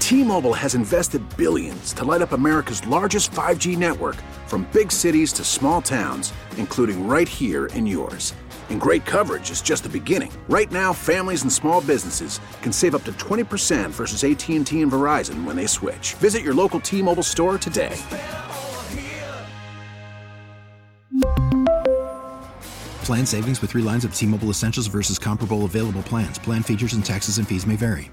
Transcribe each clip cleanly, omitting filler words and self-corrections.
T-Mobile has invested billions to light up America's largest 5G network, from big cities to small towns, including right here in yours. And great coverage is just the beginning. Right now, families and small businesses can save up to 20% versus AT&T and Verizon when they switch. Visit your local T-Mobile store today. Plan savings with 3 lines of T-Mobile Essentials versus comparable available plans. Plan features and taxes and fees may vary.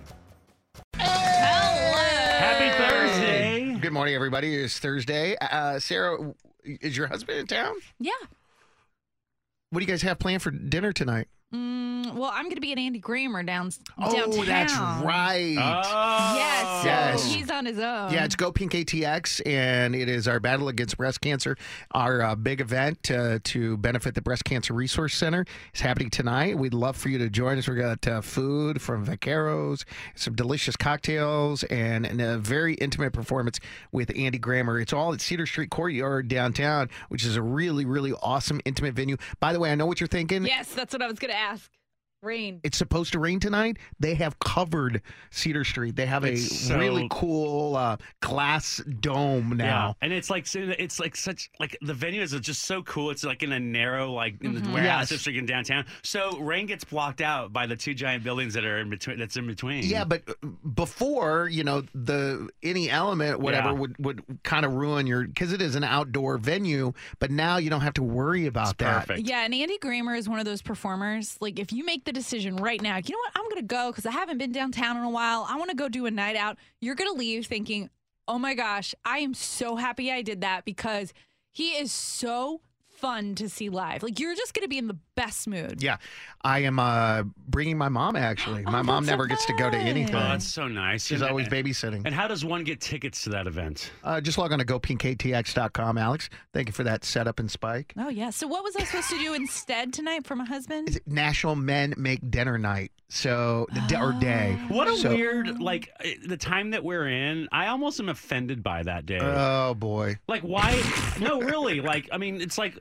Happy Thursday. Good morning, everybody. It's Thursday. Sarah, is your husband in town? Yeah. What do you guys have planned for dinner tonight? Well, I'm going to be at Andy Grammer downtown. Oh, that's right. Yes. Yes. So he's on his own. Yeah, it's Go Pink ATX, and it is our Battle Against Breast Cancer, our big event to benefit the Breast Cancer Resource Center. It's happening tonight. We'd love for you to join us. We got food from Vaqueros, some delicious cocktails, and a very intimate performance with Andy Grammer. It's all at Cedar Street Courtyard downtown, which is a really, really awesome, intimate venue. By the way, I know what you're thinking. Yes, that's what I was going to ask. Rain. It's supposed to rain tonight. They have covered Cedar Street. They have really cool glass dome now. Yeah. And it's like such the venue is just so cool. It's like in a narrow in the warehouse district in downtown. So rain gets blocked out by the 2 giant buildings that are in between. That's in between. Yeah, but before any element whatever would kind of ruin because it is an outdoor venue. But now you don't have to worry about that. Perfect. Yeah, and Andy Grammer is one of those performers. Like, if you make the decision right now, you know what, I'm going to go because I haven't been downtown in a while. I want to go do a night out. You're going to leave thinking, oh my gosh, I am so happy I did that because he is so fun to see live. Like, you're just going to be in the best mood. Yeah, I am bringing my mom, actually. My mom never gets to go to anything. Oh, that's so nice. She's always babysitting. And how does one get tickets to that event? Just log on to gopinkatx.com, Alex. Thank you for that setup and Spike. Oh, yeah. So what was I supposed to do instead tonight for my husband? Is it National Men Make Dinner Night? So, or day. What a weird, the time that we're in, I almost am offended by that day. Oh, boy. Like, why? No, really. I mean, it's like,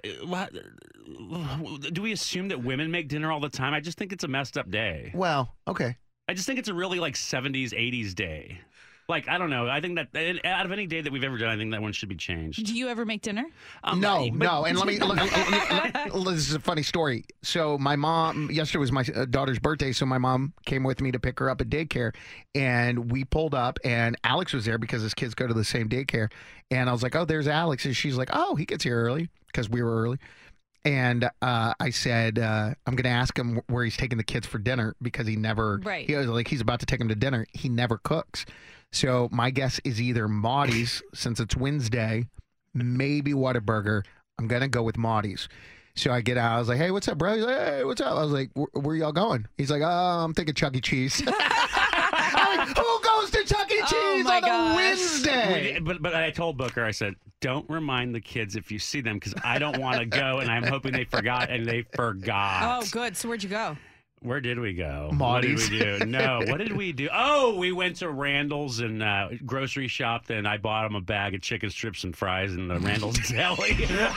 do we assume that women make dinner all the time? I just think it's a messed up day. Well, okay. I just think it's a really 70s, 80s day. I don't know. I think that out of any day that we've ever done, I think that one should be changed. Do you ever make dinner? No. And let me, this is a funny story. So my mom, yesterday was my daughter's birthday, so my mom came with me to pick her up at daycare, and we pulled up, and Alex was there because his kids go to the same daycare, and I was like, oh, there's Alex, and she's like, oh, he gets here early because we were early. And I said, I'm going to ask him where he's taking the kids for dinner because he never, he was like, he's about to take them to dinner. He never cooks. So my guess is either Maudie's, since it's Wednesday, maybe Whataburger. I'm going to go with Maudie's. So I get out. I was like, hey, what's up, bro? He's like, hey, what's up? I was like, where y'all going? He's like, oh, I'm thinking Chuck E. Cheese. I'm like, who goes to Chuck E. Cheese on a Wednesday? But I told Booker, I said, don't remind the kids if you see them because I don't want to go, and I'm hoping they forgot, and they forgot. Oh, good. So where'd you go? Where did we go? Maudie's. What did we do? No, what did we do? Oh, we went to Randall's and grocery shopped, and I bought him a bag of chicken strips and fries in the Randall's deli.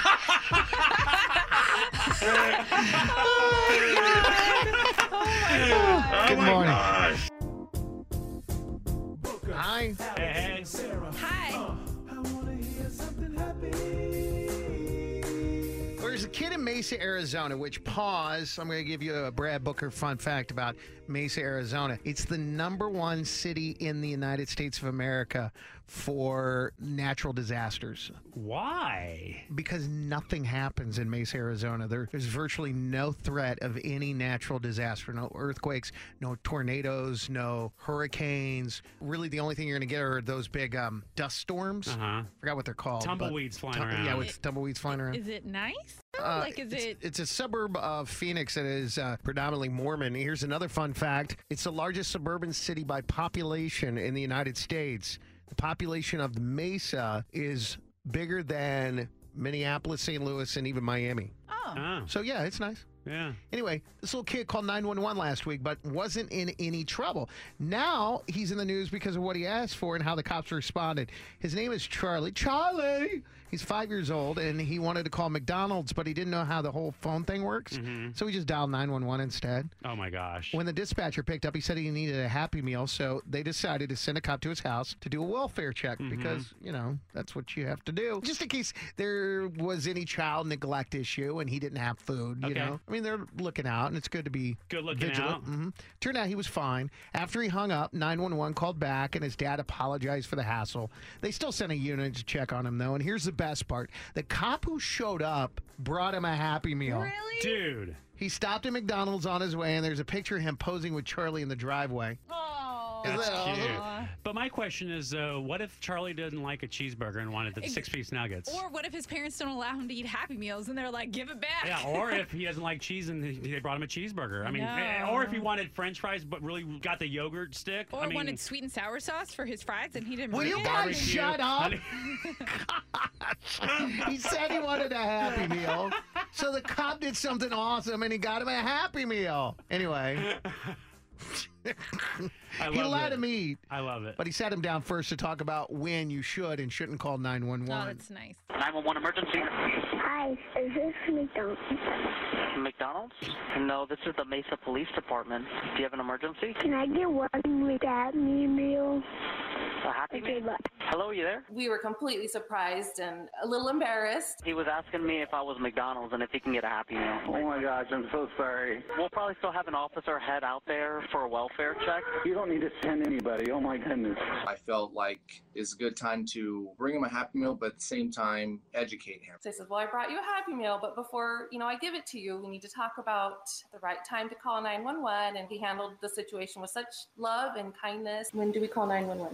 Good morning. Gosh. Hi. Hey. Hi. There's a kid in Mesa, Arizona, which I'm going to give you a Brad Booker fun fact about Mesa, Arizona. It's the #1 city in the United States of America for natural disasters. Why? Because nothing happens in Mesa, Arizona. There's virtually no threat of any natural disaster. No earthquakes, no tornadoes, no hurricanes. Really, the only thing you're going to get are those big dust storms. Forgot what they're called. Tumbleweeds flying around. Yeah, with tumbleweeds flying around. Is it nice? It's a suburb of Phoenix that is predominantly Mormon. Here's another fun fact. It's the largest suburban city by population in the United States. The population of Mesa is bigger than Minneapolis, St. Louis, and even Miami. Oh. So, yeah, it's nice. Yeah. Anyway, this little kid called 911 last week, but wasn't in any trouble. Now he's in the news because of what he asked for and how the cops responded. His name is Charlie. Charlie! He's 5 years old, and he wanted to call McDonald's, but he didn't know how the whole phone thing works. So he just dialed 911 instead. Oh, my gosh. When the dispatcher picked up, he said he needed a Happy Meal, so they decided to send a cop to his house to do a welfare check because, you know, that's what you have to do. Just in case there was any child neglect issue and he didn't have food, you know. I mean, they're looking out, and it's good to be vigilant. Turned out he was fine. After he hung up, 911 called back, and his dad apologized for the hassle. They still sent a unit to check on him, though, and here's the best part. The cop who showed up brought him a Happy Meal. Really? Dude. He stopped at McDonald's on his way, and there's a picture of him posing with Charlie in the driveway. Oh, that's cute. But my question is, what if Charlie didn't like a cheeseburger and wanted the 6-piece nuggets? Or what if his parents don't allow him to eat Happy Meals and they're like, give it back? Yeah, or if he doesn't like cheese and they brought him a cheeseburger. I mean, or if he wanted French fries but really got the yogurt stick. Or wanted sweet and sour sauce for his fries and he didn't Will you guys shut up? He said he wanted a Happy Meal, so the cop did something awesome and he got him a Happy Meal. Anyway. He let him eat. I love it. But he sat him down first to talk about when you should and shouldn't call 911. Oh, that's nice. 911 emergency. Hi, is this McDonald's? McDonald's? No, this is the Mesa Police Department. Do you have an emergency? Can I get one with that meal? A Happy Meal? Hello, are you there? We were completely surprised and a little embarrassed. He was asking me if I was McDonald's and if he can get a Happy Meal. Oh my gosh, I'm so sorry. We'll probably still have an officer head out there for a welfare check. You don't need to send anybody. Oh my goodness. I felt like it's a good time to bring him a Happy Meal, but at the same time, educate him. So he says, well, I brought you a Happy Meal, but before, I give it to you, we need to talk about the right time to call 911. And he handled the situation with such love and kindness. When do we call 911?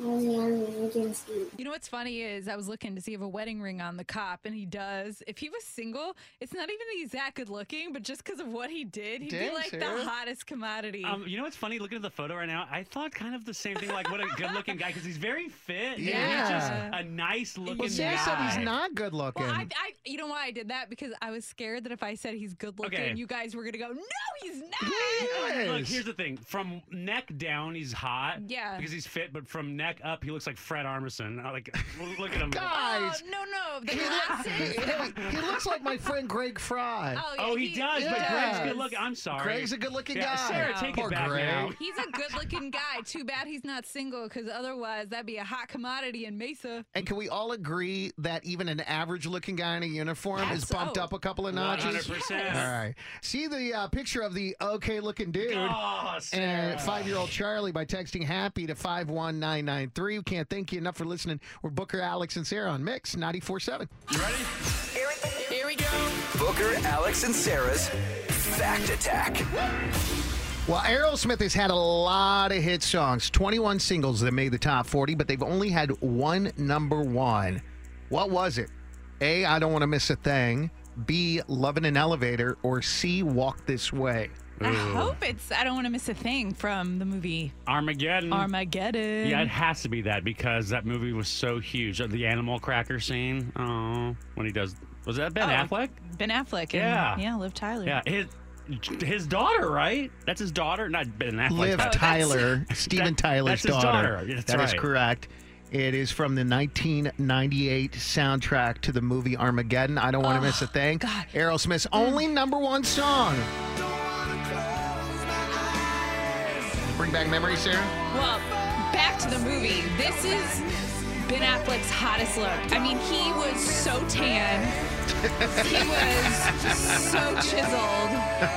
You know what's funny is I was looking to see if a wedding ring on the cop, and he does. If he was single, it's not even that he's that good looking, but just because of what he did, he'd be like the hottest commodity. You know what's funny? Looking at the photo right now, I thought kind of the same thing. Like, what a good looking guy, because he's very fit. Yeah. He's just a nice looking guy. Sarah said he's not good looking. Well, you know why I did that? Because I was scared that if I said he's good looking, you guys were going to go, no, he's not. Yes. Look, here's the thing. From neck down, he's hot. Yeah. Because he's fit, but from neck up, he looks like Fred Armisen. Like, look at him. Guys. Oh, no. The glasses. He looks like my friend Greg Fry. Oh, he does, but Greg's good looking. I'm sorry. Greg's a good looking guy. Sarah, take Poor it back Greg. now. He's a good looking guy. Too bad he's not single, because otherwise that'd be a hot commodity in Mesa. And can we all agree that even an average looking guy in a uniform is bumped up a couple of notches? 100%. Yes. All right. See the picture of the okay looking dude and 5-year-old Charlie by texting happy to 51993. We can't thank you enough for listening. We're Booker, Alex, and Sarah on Mix 94.7. You ready? Here we go. Booker, Alex, and Sarah's Fact Attack. Well, Aerosmith has had a lot of hit songs, 21 singles that made the top 40, but they've only had one number one. What was it? A, I Don't Want to Miss a Thing. B, Love in an Elevator. Or C, Walk This Way. I hope it's I Don't Want to Miss a Thing from the movie Armageddon. Yeah, it has to be that because that movie was so huge. The animal cracker scene. Oh, when he does. Was that Ben Affleck? Ben Affleck. Yeah. Liv Tyler. Yeah. His daughter, right? That's his daughter? Not Ben Affleck. Liv Tyler. Steven Tyler's daughter. That's That right. is correct. It is from the 1998 soundtrack to the movie Armageddon. I Don't Want to Miss a Thing. God. Aerosmith's only number one song. Bring back memories, Sarah? Well, back to the movie. This is Ben Affleck's hottest look. I mean, he was so tan. He was so chiseled.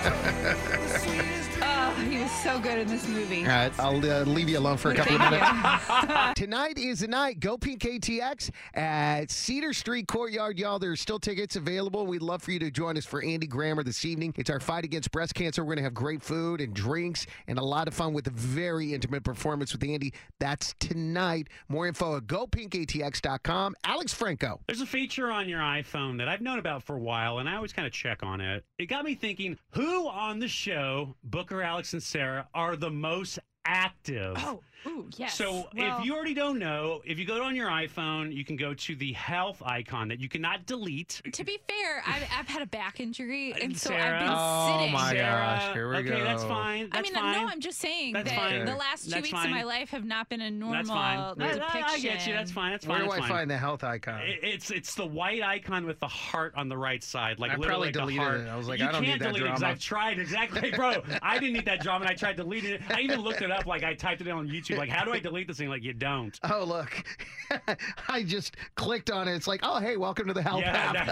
Oh, he was so good in this movie. All right, I'll leave you alone for a couple of minutes. Tonight is the night. Go Pink ATX at Cedar Street Courtyard. Y'all, there's still tickets available. We'd love for you to join us for Andy Grammer this evening. It's our fight against breast cancer. We're going to have great food and drinks and a lot of fun with a very intimate performance with Andy. That's tonight. More info at gopinkatx.com. Alex Franco. There's a feature on your iPhone that I've known about for a while, and I always kind of check on it. It got me thinking, who on the show, Booker, Alex, and Sarah, are the most active. Oh, ooh, yes. So Well, if you already don't know, if you go on your iPhone, you can go to the health icon that you cannot delete. to be fair, I've had a back injury, and so Sarah. I've been Oh sitting. my Sarah, gosh, here we okay, go. that's fine. I That's mean, fine. no, I'm just saying That's that fine. the last 2 That's weeks fine. of my life have not been a normal That's fine. depiction. I get you. That's fine. That's Where fine. do that's I fine. find the health icon? It's the white icon with the heart on the right side, like I literally probably like the deleted heart. it. I was like, you I don't can't need that delete it 'cause drama. I've tried exactly, bro. I didn't need that drama, and I tried deleting it. I even looked it up, like I typed it in on YouTube, like how do I delete this thing? Like you don't. Oh, look. I just clicked on it. It's like, oh, hey, welcome to the health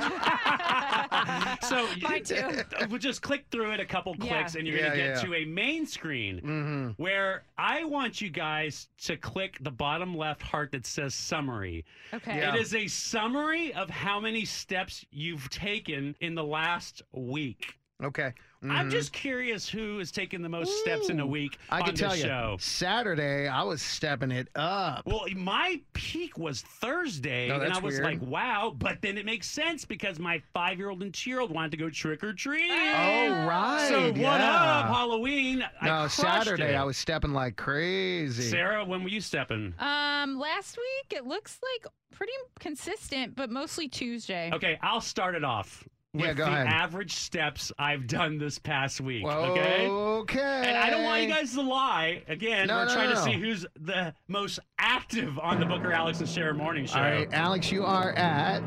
app. So Mine too. we'll just click through it a couple clicks, and you're going to get to a main screen where I want you guys to click the bottom left heart that says summary. Okay. It is a summary of how many steps you've taken in the last week. Okay. I'm just curious who has taken the most steps in a week I on can tell this you, show. Saturday, I was stepping it up. Well, my peak was Thursday, Oh, and that's I was weird. like, wow. But then it makes sense because my 5-year-old and 2-year-old wanted to go trick-or-treat. Oh, right. So what yeah. up, Halloween? I No, crushed Saturday, it. I was stepping like crazy. Sarah, when were you stepping? Last week it looks like pretty consistent, but mostly Tuesday. Okay, I'll start it off. Yeah, with go the ahead. average steps I've done this past week. Whoa, okay? okay. And I don't want you guys to lie. Again, No, we're no, trying to no. see who's the most active on the Booker, Alex, and Sarah morning show. All right, Alex, you are at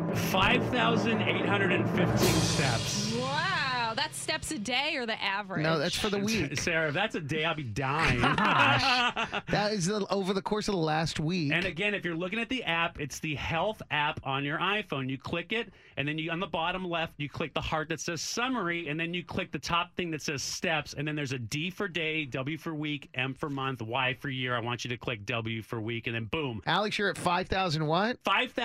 5,815 steps. Wow, that's steps a day or the average? No, that's for the week. Sarah, if that's a day, I'll be dying. That is over the course of the last week. And again, if you're looking at the app, it's the health app on your iPhone. You click it, and then you on the bottom left, you click the heart that says summary, and then you click the top thing that says steps, and then there's a D for day, W for week, M for month, Y for year. I want you to click W for week, and then boom. Alex, you're at 5,000 what?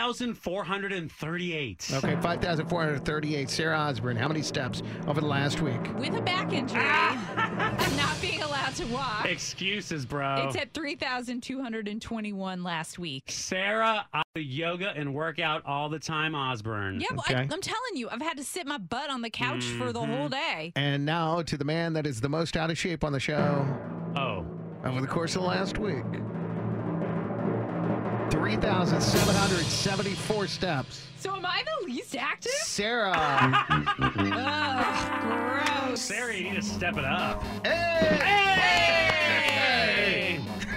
5,438. Okay, 5,438. Sarah Osborne, how many steps over the last week? With a back injury and not being allowed to walk. Excuses, bro. It's at 3,221 last week. Sarah, I do yoga and work out all the time, Osborne. Yeah, well, Okay. I'm telling you, I've had to sit my butt on the couch for the whole day. And now to the man that is the most out of shape on the show Oh. over the course of the last week. 3,774 steps. So am I the least active? Sarah. Ugh, gross. Sarah, you need to step it up. Hey!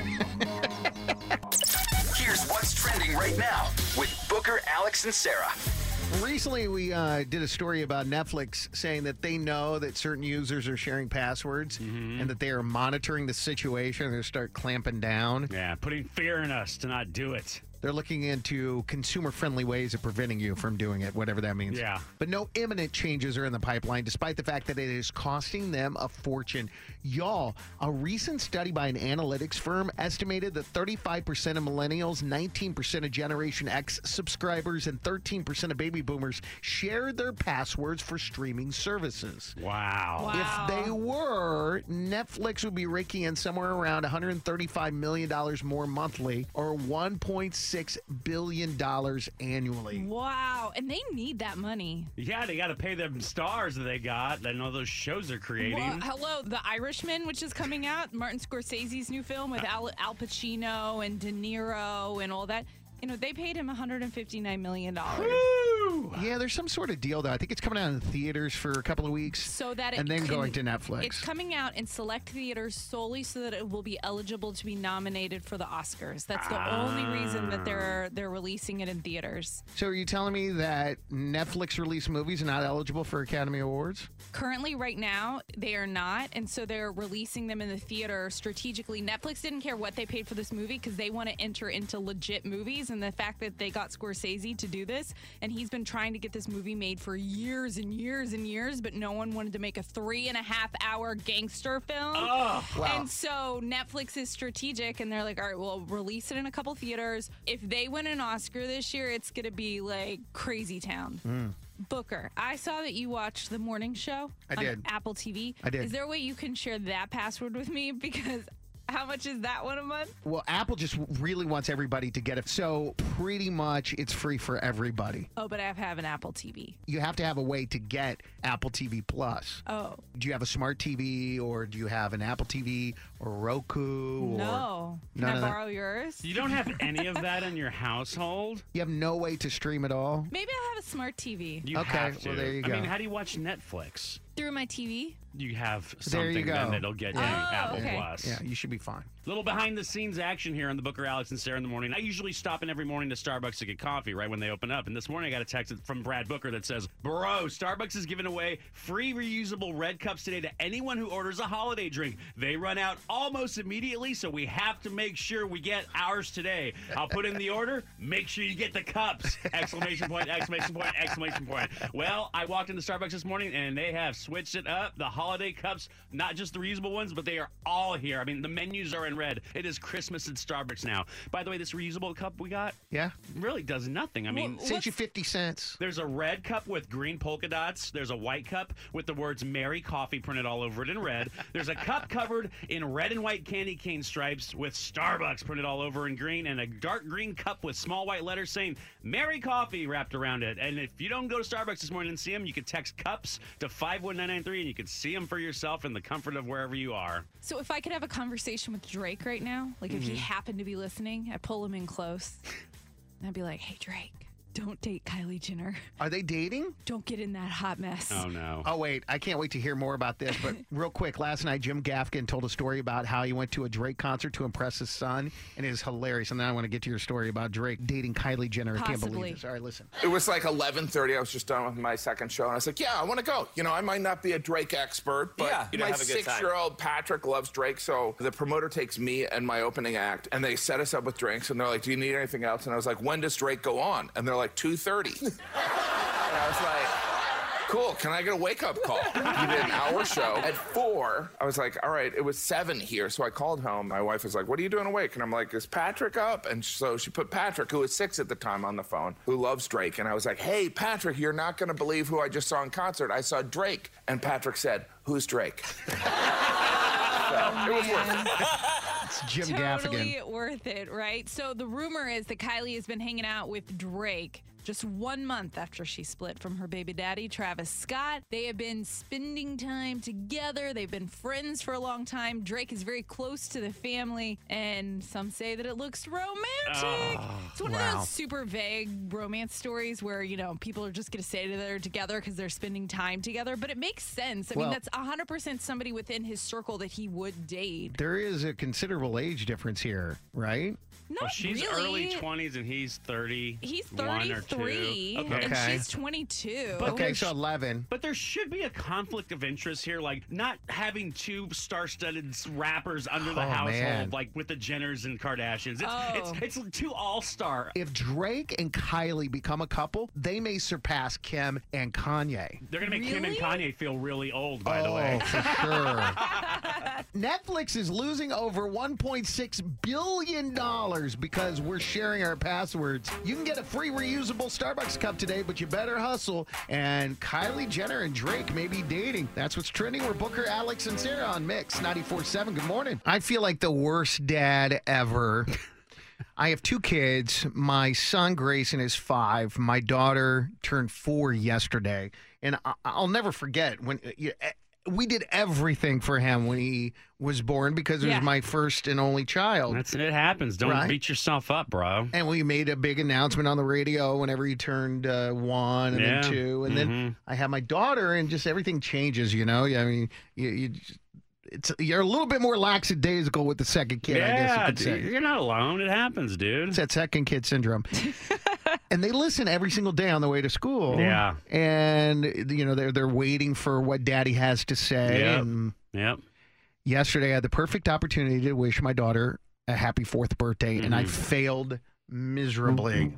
Here's what's trending right now with Booker, Alex, and Sarah. Recently, we did a story about Netflix saying that they know that certain users are sharing passwords and that they are monitoring the situation. They're start clamping down. Yeah, putting fear in us to not do it. They're looking into consumer-friendly ways of preventing you from doing it, whatever that means. Yeah. But no imminent changes are in the pipeline, despite the fact that it is costing them a fortune. Y'all, a recent study by an analytics firm estimated that 35% of millennials, 19% of Generation X subscribers, and 13% of baby boomers shared their passwords for streaming services. Wow. If they were, Netflix would be raking in somewhere around $135 million more monthly, or $1.6 billion annually. Wow, and they need that money. Yeah, they got to pay them stars that they got and all those shows they're creating. Well, hello, The Irishman, which is coming out, Martin Scorsese's new film with Al Pacino and De Niro and all that. You know, they paid him $159 million. Yeah, there's some sort of deal, though. I think it's coming out in theaters for a couple of weeks. So that it and then can- going to Netflix. It's coming out in select theaters solely so that it will be eligible to be nominated for the Oscars. That's the only reason that they're releasing it in theaters. So are you telling me that Netflix released movies are not eligible for Academy Awards? Currently, right now, they are not, and so they're releasing them in the theater strategically. Netflix didn't care what they paid for this movie because they want to enter into legit movies, and the fact that they got Scorsese to do this, and he's been trying to get this movie made for years and years and years, but no one wanted to make a 3.5-hour gangster film. Oh, wow. And so Netflix is strategic, and they're like, all right, we'll release it in a couple theaters. If they win an Oscar this year, it's going to be like Crazy Town. Booker, I saw that you watched the morning show I on did. Apple TV. I did. Is there a way you can share that password with me? Because how much is that one a month? Well, Apple just really wants everybody to get it. So pretty much it's free for everybody. Oh, but I have an Apple TV. You have to have a way to get Apple TV Plus. Oh. Do you have a smart TV, or do you have an Apple TV, or Roku? No. Can none I of that? borrow yours? You don't have any of that in your household? You have no way to stream at all? Maybe I'll have a smart TV. You Okay, have to. well, there you I mean, go. how do you watch Netflix? Through my TV? You have There you something then go. that'll get you Oh, Apple okay. Plus. Yeah, you should be fine. Little behind the scenes action here on the Booker, Alex, and Sarah in the morning. I usually stop in every morning to Starbucks to get coffee right when they open up. And this morning I got a text from Brad Booker that says, "Bro, Starbucks is giving away free reusable red cups today to anyone who orders a holiday drink. They run out almost immediately, so we have to make sure we get ours today. I'll put in the order. Make sure you get the cups!" Exclamation point, exclamation point, exclamation point. Well, I walked into Starbucks this morning and they have switched it up. The holiday cups, not just the reusable ones, but they are all here. I mean, the menus are in red. It is Christmas at Starbucks now. By the way, this reusable cup we got Yeah? really does nothing. I mean, Saves you 50 cents. there's a red cup with green polka dots. There's a white cup with the words Merry Coffee printed all over it in red. There's a cup covered in red and white candy cane stripes with Starbucks printed all over in green, and a dark green cup with small white letters saying Merry Coffee wrapped around it. And if you don't go to Starbucks this morning and see them, you can text cups to 51993 and you can see them for yourself in the comfort of wherever you are. So if I could have a conversation with Drake right now, like if he happened to be listening, I pull him in close. And I'd be like, "Hey, Drake, don't date Kylie Jenner. Are they dating? Don't get in that hot mess." Oh, no. Oh, wait. I can't wait to hear more about this. But real quick, last night, Jim Gaffigan told a story about how he went to a Drake concert to impress his son. And it is hilarious. And then I want to get to your story about Drake dating Kylie Jenner. I can't Possibly. believe this. All right, listen. It was like 11:30. I was just done with my second show, and I was like, "Yeah, I want to go." You know, I might not be a Drake expert, but Yeah, you my have a good time. 6-year-old Patrick loves Drake, so the promoter takes me and my opening act, and they set us up with drinks, and they're like, "Do you need anything else?" And I was like, "When does Drake go on?" And they're like, 2:30. And I was like, "Cool, can I get a wake-up call?" He did an hour show. At 4, I was like, all right, it was 7 here. So I called home. My wife was like, "What are you doing awake?" And I'm like, "Is Patrick up?" And so she put Patrick, who was 6 at the time, on the phone, who loves Drake. And I was like, "Hey, Patrick, you're not going to believe who I just saw in concert. I saw Drake." And Patrick said, "Who's Drake?" So, it was worth it. It's Jim Totally Gaffigan. worth it, right? So the rumor is that Kylie has been hanging out with Drake just 1 month after she split from her baby daddy, Travis Scott. They have been spending time together. They've been friends for a long time. Drake is very close to the family, and some say that it looks romantic. It's one of those super vague romance stories where, you know, people are just going to say that they're together because they're spending time together, but it makes sense. I mean, that's 100% somebody within his circle that he would date. There is a considerable age difference here, right? Not Well, she's really. early 20s and he's 30. He's 1 or 2. 33, Okay. and she's 22. Okay, so 11. But there should be a conflict of interest here, like not having two star-studded rappers under the Oh, household, man. like with the Jenners and Kardashians. Oh. It's two all-star. If Drake and Kylie become a couple, they may surpass Kim and Kanye. They're gonna make Kim and Really? Kanye feel really old, by the way. For sure. Netflix is losing over $1.6 billion because we're sharing our passwords. You can get a free reusable Starbucks cup today, but you better hustle. And Kylie Jenner and Drake may be dating. That's what's trending. We're Booker, Alex, and Sarah on Mix 94.7. Good morning. I feel like the worst dad ever. I have 2 kids. My son, Grayson, is 5. My daughter turned 4 yesterday. And I'll never forget when we did everything for him when he was born because it was my first and only child. It happens. Don't beat yourself up, bro. And we made a big announcement on the radio whenever he turned 1 and then 2. And then I had my daughter, and just everything changes, you know? I mean, you're a little bit more lackadaisical with the second kid, I guess you could say. You're not alone. It happens, dude. It's that second kid syndrome. And they listen every single day on the way to school. Yeah. And, you know, they're waiting for what daddy has to say. Yep. And Yep. yesterday, I had the perfect opportunity to wish my daughter a happy 4th birthday, and I failed miserably.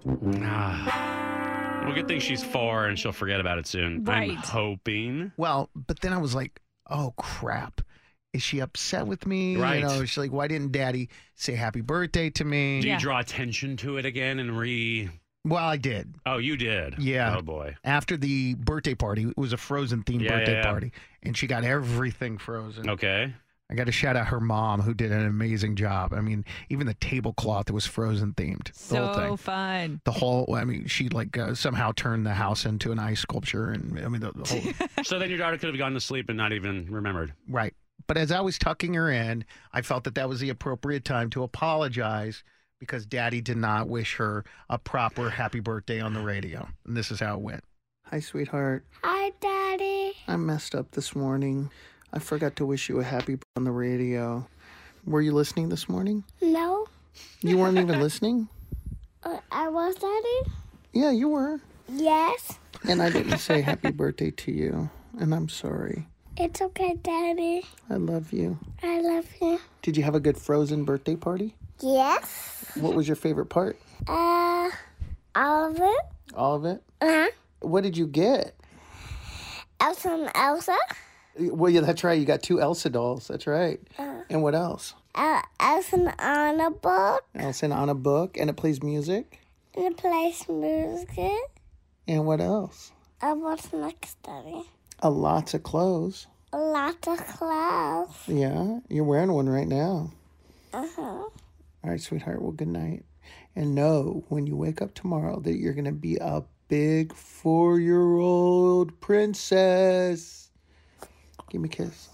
Well, good thing she's 4 and she'll forget about it soon. Right. I'm hoping. Well, but then I was like, oh, crap. Is she upset with me? Right. You know, she's like, why didn't daddy say happy birthday to me? Do you draw attention to it again and Well, I did. Oh, you did? Yeah. Oh, boy. After the birthday party, it was a Frozen-themed birthday party, and she got everything Frozen. Okay. I got to shout out her mom, who did an amazing job. I mean, even the tablecloth was Frozen-themed. The whole thing. So fun. The whole, I mean, she somehow turned the house into an ice sculpture, and I mean, the whole. So then your daughter could have gone to sleep and not even remembered. Right. But as I was tucking her in, I felt that was the appropriate time to apologize because Daddy did not wish her a proper happy birthday on the radio. And this is how it went. Hi, sweetheart. Hi, Daddy. I messed up this morning. I forgot to wish you a happy birthday on the radio. Were you listening this morning? No. You weren't even listening? I was, Daddy? Yeah, you were. Yes. And I didn't say happy birthday to you. And I'm sorry. It's okay, Daddy. I love you. I love you. Did you have a good Frozen birthday party? Yes. What was your favorite part? All of it. All of it? Uh-huh. What did you get? Elsa and Elsa. Well, yeah, that's right. You got 2 Elsa dolls. That's right. And what else? Elsa on a book. Elsa on a book. And it plays music. And it plays music. And what else? What's next, Daddy? Lots of clothes. Lots of clothes. Yeah, you're wearing one right now. Uh-huh. All right, sweetheart. Well, good night. And know when you wake up tomorrow that you're going to be a big 4-year-old princess. Give me a kiss.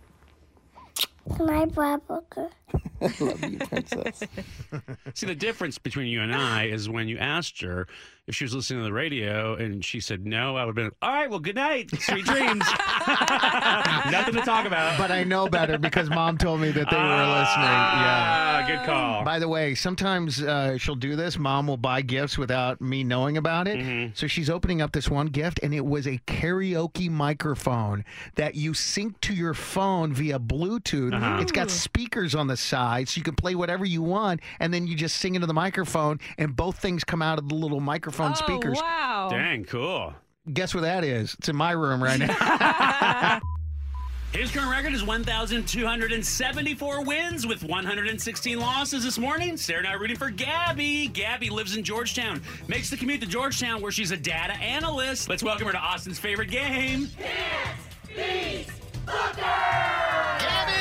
My Brad Booker. I love you, princess. See, the difference between you and I is when you asked her if she was listening to the radio and she said no, I would have been, all right, well, good night. Sweet dreams. Nothing to talk about. But I know better because Mom told me that they were listening. Yeah. Good call. By the way, sometimes she'll do this. Mom will buy gifts without me knowing about it. Mm-hmm. So she's opening up this one gift, and it was a karaoke microphone that you sync to your phone via Bluetooth. Uh-huh. It's got speakers on the side, so you can play whatever you want, and then you just sing into the microphone, and both things come out of the little microphone speakers. Wow. Dang, cool. Guess where that is? It's in my room right now. His current record is 1,274 wins with 116 losses this morning. Sarah and I are rooting for Gabby. Gabby lives in Georgetown, makes the commute to Georgetown where she's a data analyst. Let's welcome her to Austin's favorite game. Dance, Beast, Booker! Gabby!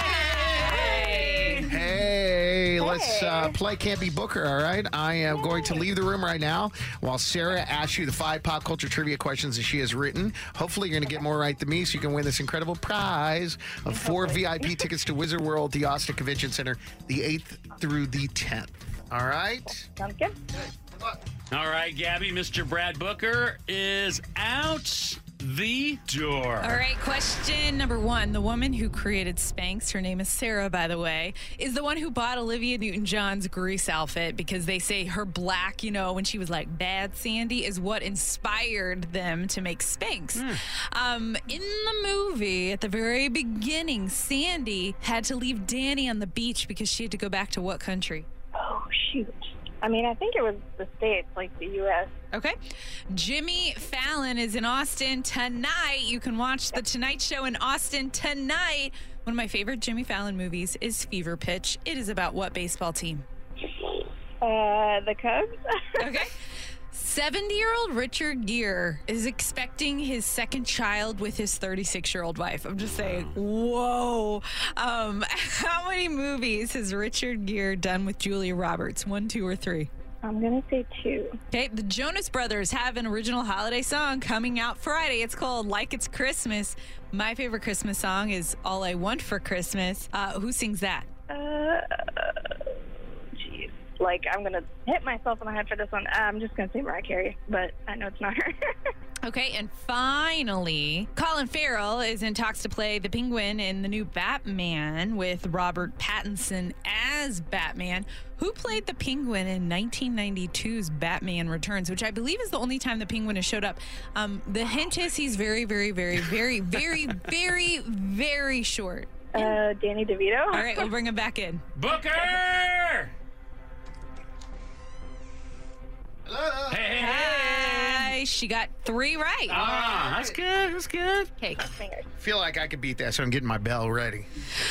Hey, let's play Can't Be Booker, all right? I am going to leave the room right now while Sarah asks you the 5 pop culture trivia questions that she has written. Hopefully, you're going to get more right than me so you can win this incredible prize of 4 VIP tickets to Wizard World, the Austin Convention Center, the 8th through the 10th. All right? Sounds good. Good luck. All right, Gabby, Mr. Brad Booker is out the door. All right, question number 1. The woman who created Spanx, her name is Sarah, by the way, is the one who bought Olivia Newton-John's Grease outfit because they say her black, when she was like Bad Sandy, is what inspired them to make Spanx. In the movie, at the very beginning, Sandy had to leave Danny on the beach because she had to go back to what country? Oh, shoot. I mean, I think it was the States, like the U.S. Okay. Jimmy Fallon is in Austin tonight. You can watch The Tonight Show in Austin tonight. One of my favorite Jimmy Fallon movies is Fever Pitch. It is about what baseball team? The Cubs. Okay. 70-year-old Richard Gere is expecting his second child with his 36-year-old wife. I'm just saying, whoa. How many movies has Richard Gere done with Julia Roberts? 1, 2, or 3? I'm going to say 2. Okay, the Jonas Brothers have an original holiday song coming out Friday. It's called Like It's Christmas. My favorite Christmas song is All I Want for Christmas. Who sings that? Geez. Like, I'm going to hit myself in the head for this one. I'm just going to say Mariah Carey, but I know it's not her. Okay, and finally, Colin Farrell is in talks to play the Penguin in the new Batman with Robert Pattinson as Batman. Who played the Penguin in 1992's Batman Returns, which I believe is the only time the Penguin has showed up. The hint is he's very, very, very, very, very, very, very short. Danny DeVito. All right, we'll bring him back in. Booker! Hello. Hey. Hi. She got 3 right. Ah, that's good. That's good. Okay. Feel like I could beat that, so I'm getting my bell ready.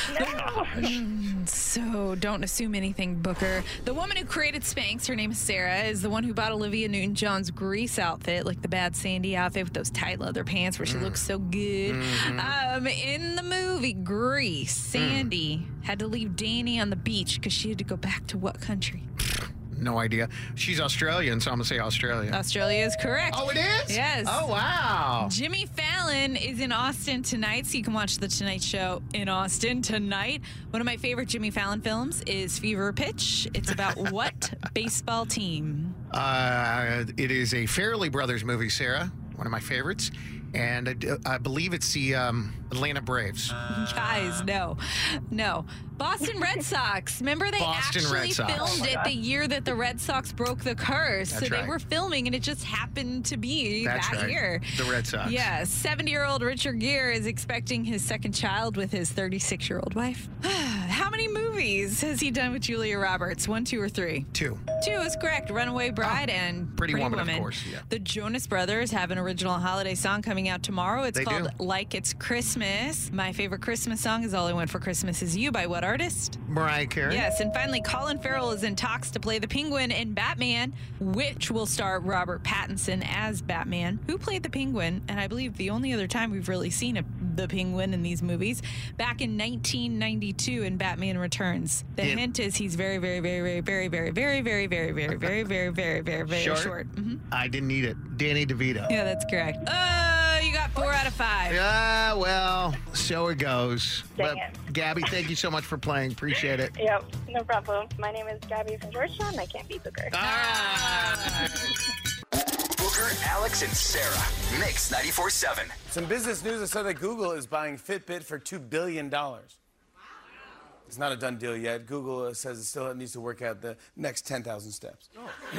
So don't assume anything, Booker. The woman who created Spanx, her name is Sarah, is the one who bought Olivia Newton-John's Grease outfit, like the Bad Sandy outfit with those tight leather pants where she looks so good. In the movie Grease, Sandy had to leave Danny on the beach because she had to go back to what country? No idea. She's Australian, so I'm going to say Australia. Australia is correct. Oh, it is? Yes. Oh, wow. Jimmy Fallon is in Austin tonight, so you can watch The Tonight Show in Austin tonight. One of my favorite Jimmy Fallon films is Fever Pitch. It's about what baseball team? It is a Farrelly Brothers movie, Sarah. One of my favorites. And I believe it's the Atlanta Braves. Guys, no. Boston Red Sox. Remember they Boston actually Red Sox. filmed it the year that the Red Sox broke the curse. That's so they right. were filming, and it just happened to be That's that right. year. The Red Sox. Yeah, 70-year-old Richard Gere is expecting his second child with his 36-year-old wife. How many movies has he done with Julia Roberts? 1, 2, or 3? 2. 2 is correct. Runaway Bride and Pretty Woman, of course, yeah. The Jonas Brothers have an original holiday song coming out tomorrow. It's They called do. Like It's Christmas. My favorite Christmas song is All I Want for Christmas Is You by what artist? Mariah Carey. Yes, and finally, Colin Farrell is in talks to play the Penguin in Batman, which will star Robert Pattinson as Batman, who played the Penguin, and I believe the only other time we've really seen the Penguin in these movies, back in 1992 in Batman Returns. The hint is he's very, very, very, very, very, very, very, very, very, very, very, very, very, very, very short. I didn't need it. Danny DeVito. Yeah, that's correct. You got 4 out of 5. Yeah, well, so it goes. Dang But Gabby, thank you so much for playing. Appreciate it. Yep, no problem. My name is Gabby from Georgetown. I can't beat Booker. Booker, Alex, and Sarah. Mix 94.7. Some business news that said that Google is buying Fitbit for $2 billion. It's not a done deal yet. Google says it still needs to work out the next 10,000 steps.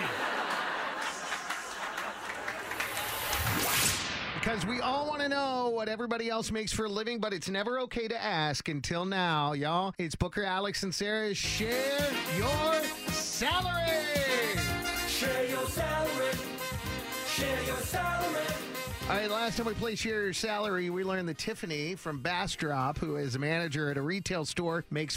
Because we all want to know what everybody else makes for a living, but it's never okay to ask until now, y'all. It's Booker, Alex, and Sarah. Share your salary. Share your salary. Share your salary. All right, last time we played Share Your Salary, we learned that Tiffany from Bastrop, who is a manager at a retail store, makes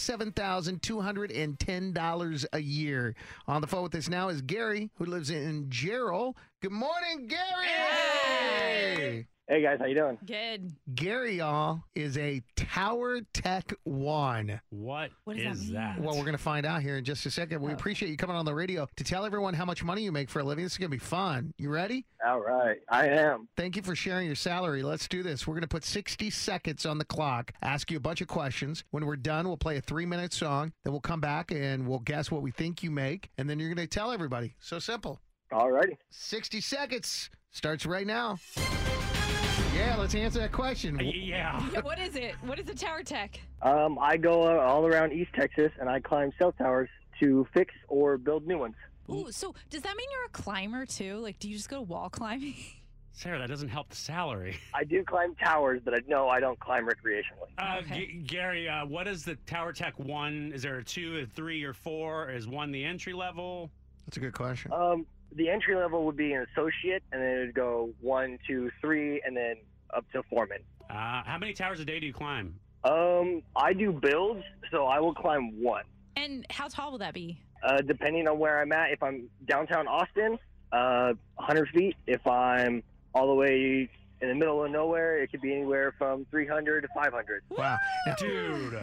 $47,210 a year. On the phone with us now is Gary, who lives in Gerald. Good morning, Gary! Hey! Hey, guys, how you doing? Good. Gary, y'all, is a Tower Tech 1. What does that is mean? that? Well, we're going to find out here in just a second. We appreciate you coming on the radio to tell everyone how much money you make for a living. This is going to be fun. You ready? All right, I am. Thank you for sharing your salary. Let's do this. We're going to put 60 seconds on the clock, ask you a bunch of questions. When we're done, we'll play a 3-minute song. Then we'll come back and we'll guess what we think you make. And then you're going to tell everybody. So simple. All righty. 60 seconds starts right now. Yeah, let's answer that question. Yeah. What is it? What is a Tower Tech? I go all around East Texas, and I climb cell towers to fix or build new ones. Ooh, so does that mean you're a climber too? Like, do you just go wall climbing? Sarah, that doesn't help the salary. I do climb towers, but I don't climb recreationally. Gary, what is the Tower Tech 1? Is there a 2, a 3, or 4? Is 1 the entry level? That's a good question. The entry level would be an associate, and then it would go 1, 2, 3, and then up to foreman. How many towers a day do you climb? I do builds, so I will climb 1. And how tall will that be? Depending on where I'm at. If I'm downtown Austin, 100 feet. If I'm all the way in the middle of nowhere, it could be anywhere from 300 to 500. Wow. Now, Dude.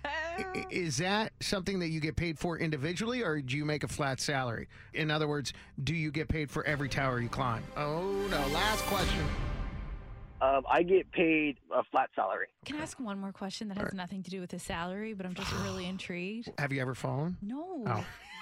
Is that something that you get paid for individually, or do you make a flat salary? In other words, do you get paid for every tower you climb? Oh, no. Last question. I get paid a flat salary. Can I ask one more question that has nothing to do with the salary, but I'm just really intrigued? Have you ever fallen? No. Oh.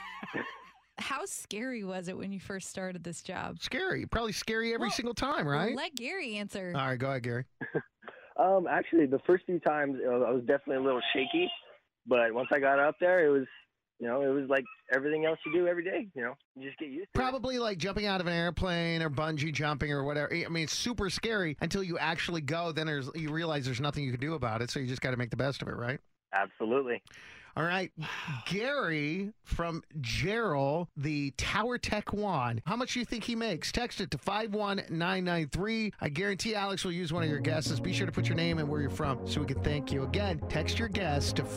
How scary was it when you first started this job? Scary. Probably scary every single time, right? Let Gary answer. All right, go ahead, Gary. Actually, the first few times I was definitely a little shaky, but once I got up there, it was like everything else you do every day. You just get used to it. Probably like jumping out of an airplane or bungee jumping or whatever. I mean, it's super scary until you actually go. Then you realize there's nothing you can do about it, so you just got to make the best of it, right? Absolutely. All right. Gary from Gerald, the Tower Tech 1. How much do you think he makes? Text it to 51993. I guarantee Alex will use one of your guesses. Be sure to put your name and where you're from so we can thank you. Again, text your guess to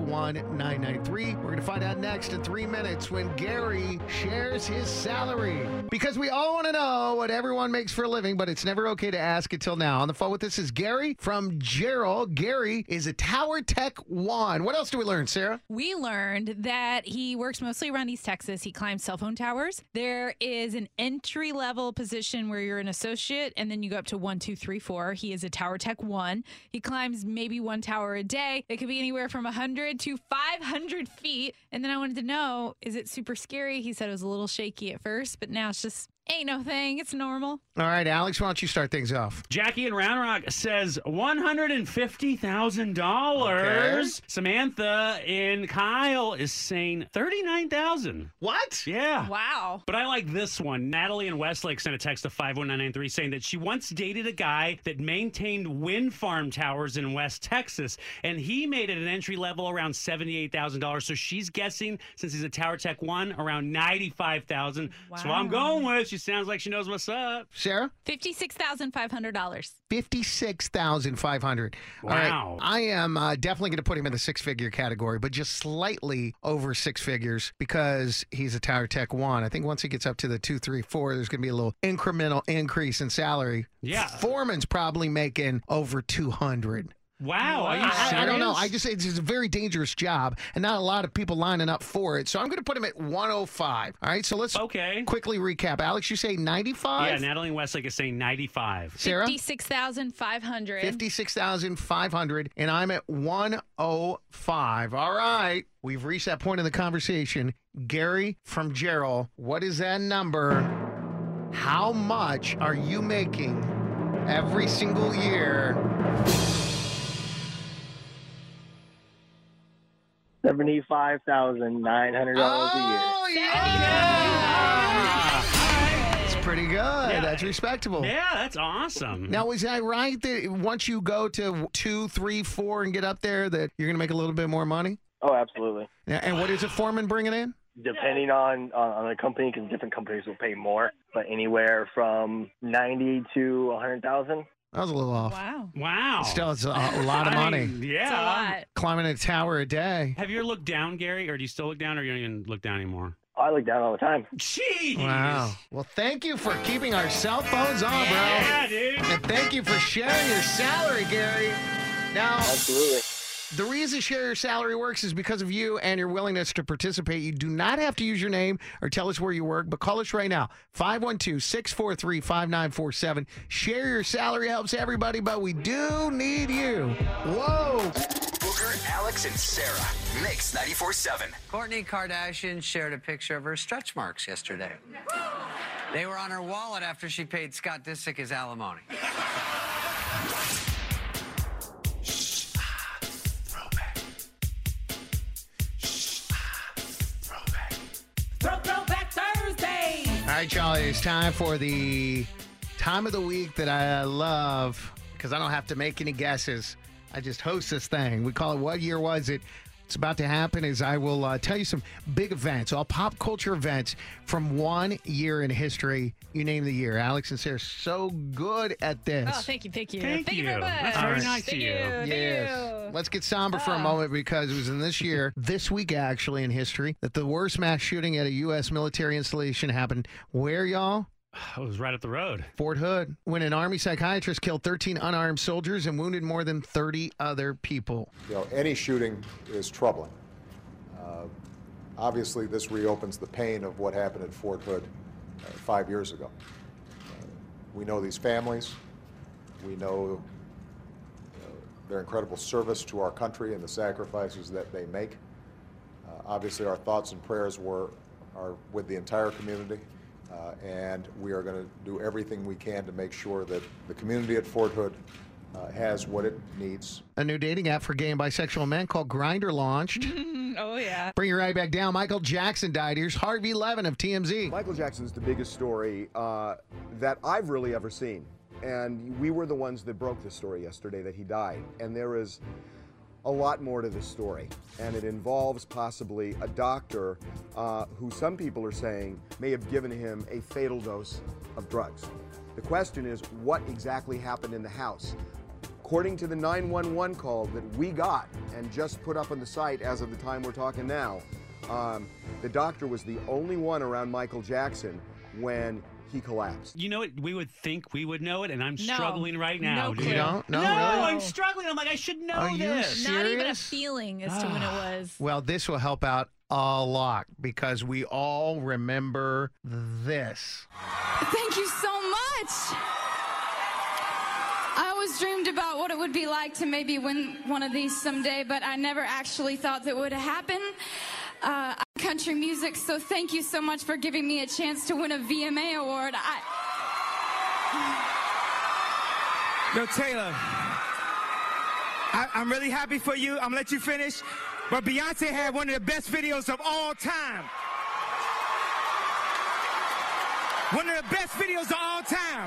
51993. We're going to find out next in 3 minutes when Gary shares his salary. Because we all want to know what everyone makes for a living, but it's never okay to ask until now. On the phone with us is Gary from Gerald. Gary is a Tower Tech 1. What else do we learn, Sarah? Sarah? We learned that he works mostly around East Texas. He climbs cell phone towers. There is an entry-level position where you're an associate, and then you go up to 1, 2, 3, 4. He is a Tower Tech 1. He climbs maybe one tower a day. It could be anywhere from 100 to 500 feet. And then I wanted to know, is it super scary? He said it was a little shaky at first, but now it's just ain't no thing. It's normal. All right, Alex, why don't you start things off? Jackie in Round Rock says $150,000. Okay. Samantha in Kyle is saying $39,000. What? Yeah. Wow. But I like this one. Natalie in Westlake sent a text to 51993 saying that she once dated a guy that maintained wind farm towers in West Texas, and he made it an entry level around $78,000. So she's guessing, since he's a Tower Tech 1, around $95,000. Wow. So I'm going with. She sounds like she knows what's up. Sarah? $56,500. $56,500. All right. Wow. I am definitely going to put him in the six-figure category, but just slightly over six figures because he's a Tower Tech 1. I think once he gets up to the 2, 3, 4, there's going to be a little incremental increase in salary. Yeah. Foreman's probably making over 200. Wow. Are you serious? I don't know. It's a very dangerous job, and not a lot of people lining up for it. So I'm going to put him at 105. All right. So let's quickly recap. Alex, you say 95? Yeah, Natalie in Westlake is saying 95. Sarah? 56,500. 56,500, and I'm at 105. All right. We've reached that point in the conversation. Gary from Gerald, what is that number? How much are you making every single year? $75,900 a year. It's pretty good. Yeah. That's respectable. Yeah, that's awesome. Now, is that right that once you go to 2, 3, 4 and get up there that you're going to make a little bit more money? Oh, absolutely. And what is a foreman bringing in? Depending on the company, because different companies will pay more, but anywhere from 90 to 100,000. That was a little off. Wow. Still, it's a lot of money. Yeah. It's a lot. Climbing a tower a day. Have you ever looked down, Gary, or do you still look down, or you don't even look down anymore? I look down all the time. Jeez. Wow. Well, thank you for keeping our cell phones on, bro. Yeah, dude. And thank you for sharing your salary, Gary. Now, Absolutely. the reason Share Your Salary works is because of you and your willingness to participate. You do not have to use your name or tell us where you work, but call us right now, 512-643-5947. Share Your Salary helps everybody, but we do need you. Whoa. Booker, Alex, and Sarah. Mix 94.7. Kourtney Kardashian shared a picture of her stretch marks yesterday. They were on her wallet after she paid Scott Disick his alimony. Throwback Thursday. All right, y'all, it's time for the time of the week that I love because I don't have to make any guesses. I just host this thing. We call it What Year Was It? What's about to happen is I will tell you some big events, all pop culture events from 1 year in history. You name the year. Alex and Sarah are so good at this. Oh, thank you. Thank you very you. much. That's very nice Thank of you. Thank Yes. you. Let's get somber for a moment because it was in this year, this week actually in history, that the worst mass shooting at a U.S. military installation happened. Where, y'all? It was right up the road. Fort Hood, when an Army psychiatrist killed 13 unarmed soldiers and wounded more than 30 other people. You know, any shooting is troubling. Obviously, this reopens the pain of what happened at Fort Hood 5 years ago. We know these families. We know their incredible service to our country and the sacrifices that they make. Obviously, our thoughts and prayers are with the entire community, and we are going to do everything we can to make sure that the community at Fort Hood has what it needs. A new dating app for gay and bisexual men called Grindr launched. Oh, yeah. Bring it right back down. Michael Jackson died. Here's Harvey Levin of TMZ. Michael Jackson's the biggest story that I've really ever seen. And we were the ones that broke the story yesterday that he died. And there is a lot more to the story. And it involves possibly a doctor who some people are saying may have given him a fatal dose of drugs. The question is, what exactly happened in the house? According to the 911 call that we got and just put up on the site as of the time we're talking now, the doctor was the only one around Michael Jackson when he collapsed. You know what? We would think we would know it, and I'm No. struggling right now. No dude. clue. You don't? No, No, really? I'm struggling. I'm like, I should know Are you this. Not even a serious? feeling as to when it was. Well, this will help out a lot because we all remember this. Thank you so much. I always dreamed about what it would be like to maybe win one of these someday, but I never actually thought that would happen. Country music, so thank you so much for giving me a chance to win a VMA award. Yo, Taylor, I'm really happy for you. I'm gonna let you finish. But Beyonce had one of the best videos of all time. One of the best videos of all time.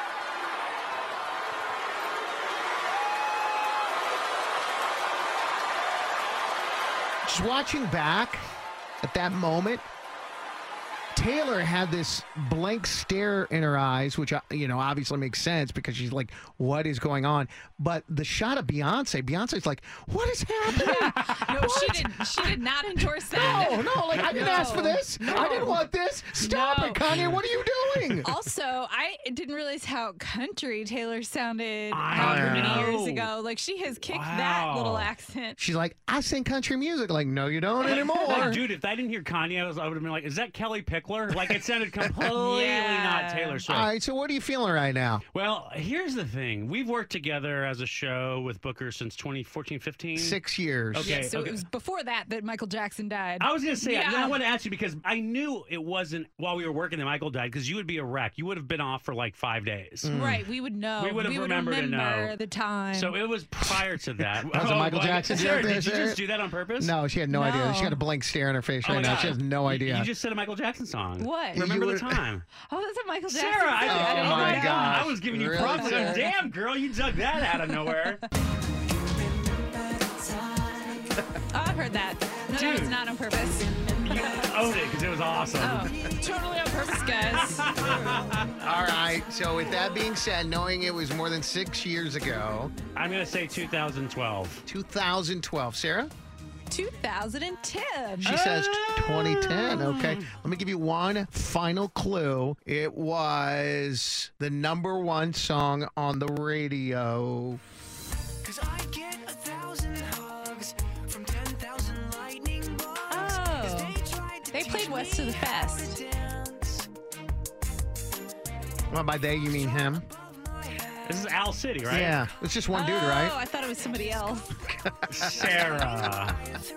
Just watching back at that moment, Taylor had this blank stare in her eyes, which, obviously makes sense because she's like, what is going on? But the shot of Beyonce's like, what is happening? No, she did not endorse that. No, like, I didn't ask for this. No. I didn't want this. Stop it, Kanye. What are you doing? Also, I didn't realize how country Taylor sounded I however many know. years ago. Like, she has kicked that little accent. She's like, I sing country music. Like, no, you don't anymore. Like, dude, if I didn't hear Kanye, I would have been like, is that Kelly Pickler? Like, it sounded completely not Taylor Swift. All right, so what are you feeling right now? Well, here's the thing. We've worked together as a show with Booker since 2014, 15. 6 years. Okay, Yeah, so it was before that Michael Jackson died. I was going to say, Yeah. I want to ask you because I knew it wasn't while we were working that Michael died because you would be a wreck. You would have been off for like 5 days. Right, we would know. We would have remembered to know. the time. So it was prior to that. That was a Michael Jackson Sarah, joke there, did you Sarah? just do that on purpose? No, she had no idea. She got a blank stare on her face right now. She has no idea. You just said a Michael Jackson song. What? Remember the time. Oh, that's a Michael Jackson. Sarah, song. I didn't know that. gosh. I was giving you Really, props. Sarah? Damn, girl, you dug that out of nowhere. Oh, I've heard that. No, that was not on purpose. You owned it because it was awesome. Oh, totally on purpose, guys. All right, so with that being said, knowing it was more than 6 years ago. I'm going to say 2012. 2012. Sarah? 2010. She says 2010. Okay. Let me give you one final clue. It was the #1 song on the radio. Oh, they played West to the Fest. Well, by they, you mean him? This is Owl City, right? Yeah. It's just one dude, Oh, right? I thought it was somebody else. Sarah.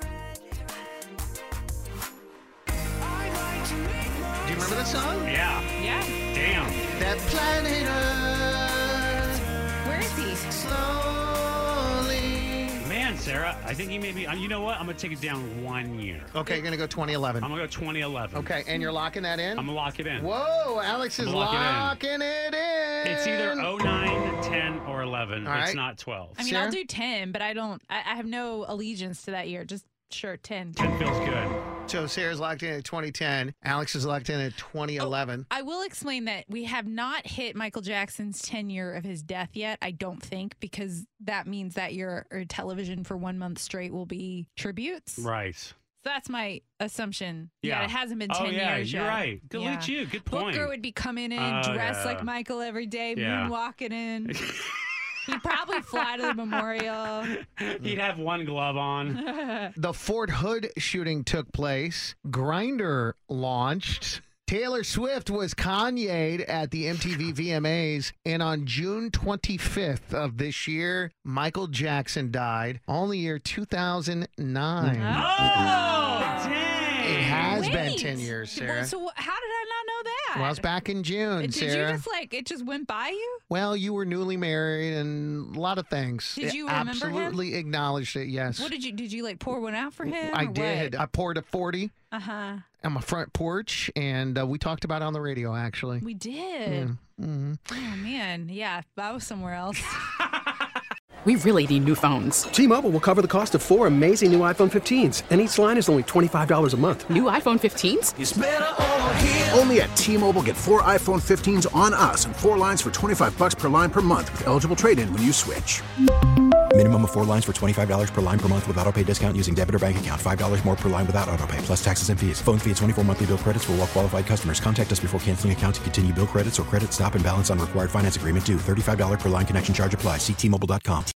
Do you remember the song? Yeah. Yeah. Damn. That planet Earth. Where is he? Slowly. Man, Sarah, I think you may be. You know what? I'm going to take it down 1 year. Okay, you're going to go 2011. I'm going to go 2011. Okay, and you're locking that in? I'm going to lock it in. Whoa, Alex is I'm locking locking it in. It's either 09, 10, or 11. All right. It's not 12. I mean, I'll do 10, but I have no allegiance to that year. Just sure, 10. 10 feels good. So Sarah's locked in at 2010. Alex is locked in at 2011. I will explain that we have not hit Michael Jackson's 10 year of his death yet, I don't think, because that means that your television for 1 month straight will be tributes. Right. So that's my assumption. Yeah. It hasn't been 10 yeah, years you're yet. right. Good look at you. Good point. Booker would be coming in Oh, dressed yeah. like Michael every day, Yeah. moonwalking in. He'd probably fly to the memorial. He'd have one glove on. The Fort Hood shooting took place. Grindr launched. Taylor Swift was Kanye'd at the MTV VMAs. And on June 25th of this year, Michael Jackson died. All in the year 2009. Oh, dang. It has been Wait. 10 years, Sarah. So how did I not know that? Well, it's back in June, Did Sarah. you just it just went by you? Well, you were newly married and a lot of things. Did you remember him? Absolutely acknowledged it, yes. What did you pour one out for him? I did. I poured a 40 Uh-huh. on my front porch, and we talked about it on the radio, actually. We did. Mm-hmm. Oh, man. Yeah, I was somewhere else. We really need new phones. T-Mobile will cover the cost of 4 amazing new iPhone 15s, and each line is only $25 a month. New iPhone 15s? It's better over here. Only at T-Mobile, get 4 iPhone 15s on us and 4 lines for $25 per line per month with eligible trade-in when you switch. Minimum of 4 lines for $25 per line per month with autopay discount using debit or bank account. $5 more per line without autopay, plus taxes and fees. Phone fee at 24 monthly bill credits for well-qualified customers. Contact us before canceling account to continue bill credits or credit stop and balance on required finance agreement due. $35 per line connection charge applies. See T-Mobile.com.